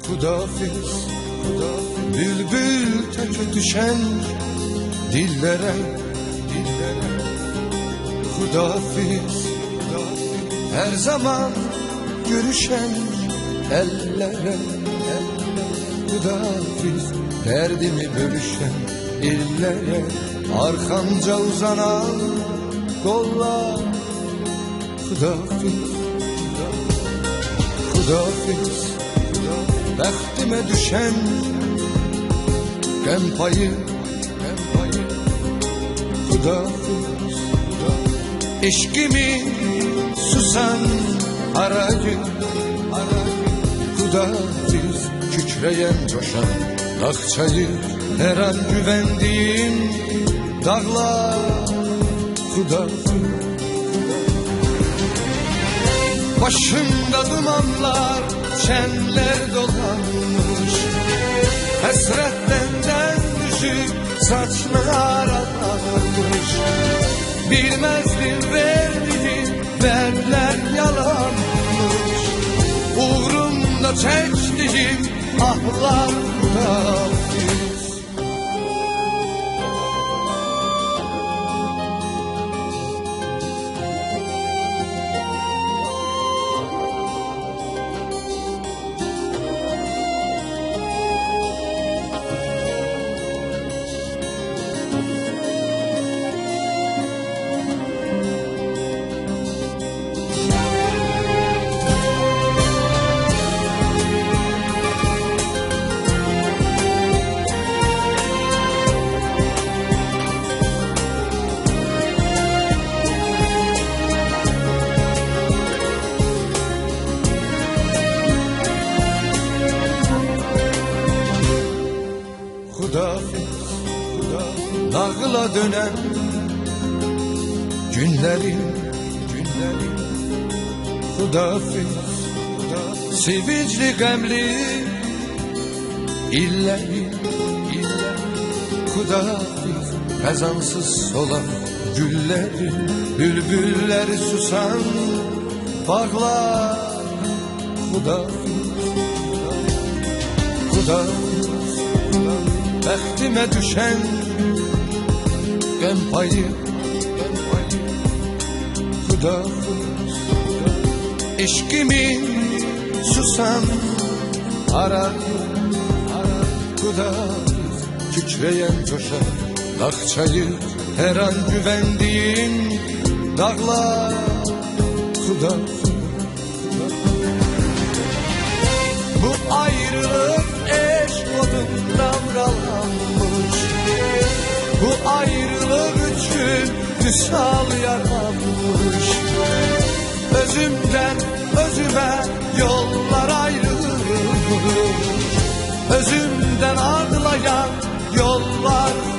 Hudafiz, bülbül teke düşen dillere, Hudafiz, her zaman görüşen ellere, Hudafiz, derdimi bölüşen illere, arkanca uzanan kollar. Hudafiz, Hudafiz, bəxtimə düşən qəm payı, Hudafiz, eşkimi susan arayı, Hudafiz, kükrəyən coşan dağçayı, hər an güvəndiyim dağlar. Hudafiz, başımda dumanlar, çenler dolanmış, hasretten düşüp saçlar ağarmış. Bilmezdim verdiğim verdiler yalanmış, uğrumda çektiğim ahlar. Hudafiz, nağıla dönen günlerim, Hudafiz, sevinçli qəmli illərim, Hudafiz, kazansız solan güllerim, bülbülleri susan bağlar. Hudafiz, Hudafiz, bəxtimə düşən qəm payı, Hudafiz, eşkimin susan arayı, Hudafiz, kükrəyən coşan dağçayı, hər an güvəndiyim dağlar. Hudafiz, bu ayrılık eşk odunda vuralanmış, bu ayrılık için misal yaranmış. Özümden özüme yollar ayrılmış, özümden ağlayan yollar.